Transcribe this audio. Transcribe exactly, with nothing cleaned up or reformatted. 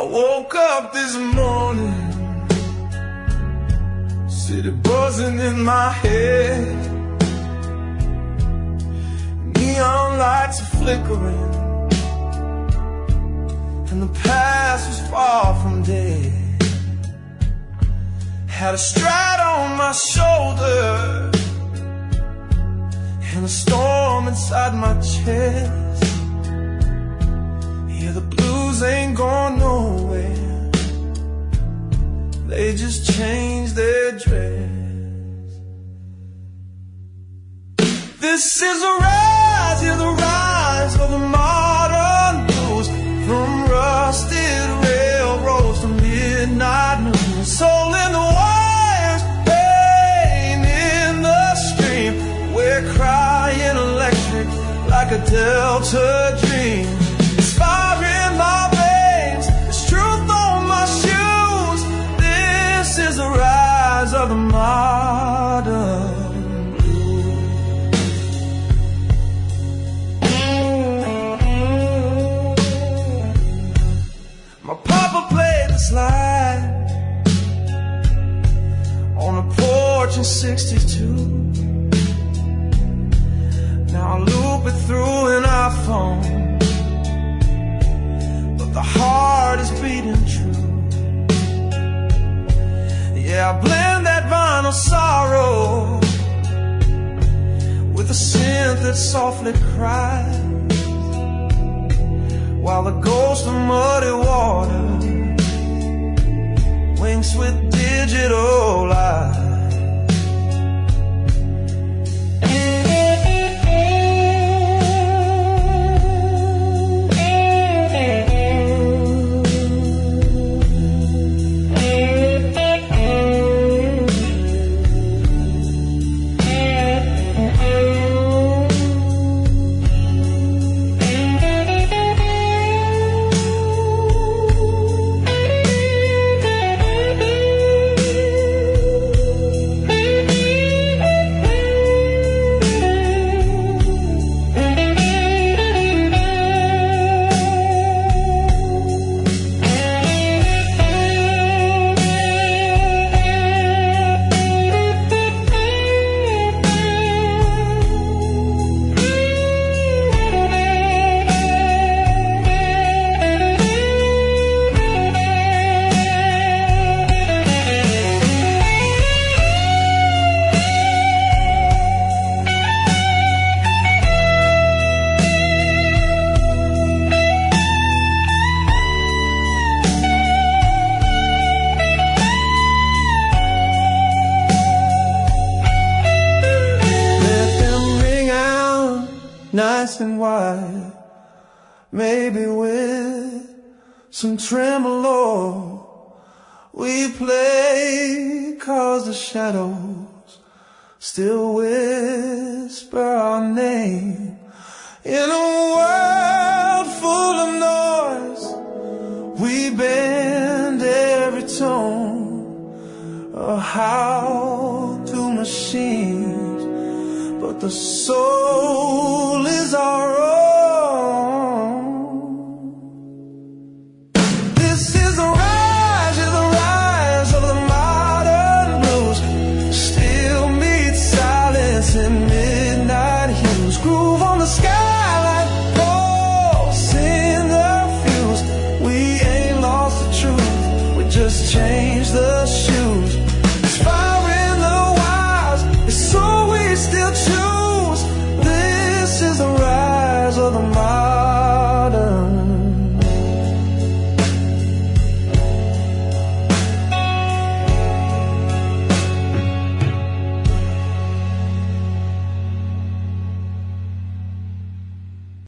woke up this morning, city buzzing in my head, neon lights are flickering, and the past was far from dead. Had a stride on my shoulder and a storm inside my chest. Yeah, the blues ain't going nowhere, they just changed their dress. This is a rise, yeah, the rise of the modern blues. From rusted railroads to midnight news, soul in the wires, pain in the stream. We're crying electric like a Delta dream. It's fire in my veins, there's truth on my shoes. This is the rise of the modern. My papa played the slide on a porch in sixty-two. Now I loop it through an iPhone, but the heart is beating true. Yeah, I blend that vinyl sorrow with a synth that softly cries, while the ghost of muddy water winks with digital eyes. Nice and wide, maybe with some tremolo. We play 'cause the shadows still whisper our name. In a world full of noise, we bend every tone, or how to machines, but the soul